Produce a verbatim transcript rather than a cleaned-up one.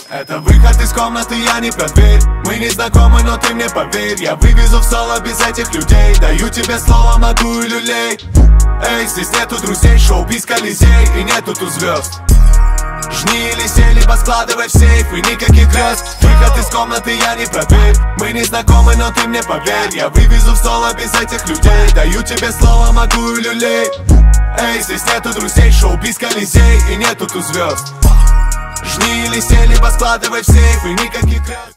Это выход из комнаты, я не про дверь. Мы не знакомы, но ты мне поверь. Я вывезу в соло без этих людей. Даю тебе слово, могу и люлей. Эй, здесь нету друзей, шоу-биз Колизей. И нету тут звезд. Жни или сей, либо складывай в сейф. И никаких грез. Выход из комнаты, я не про дверь. Мы не знакомы, но ты мне поверь. Я вывезу в соло без этих людей. Даю тебе слово, могу и люлей. Эй, здесь нету друзей, шоу-биз Колизей. И нету тут звезд. Жни или сей, либо складывай в сейф. И никаких грез.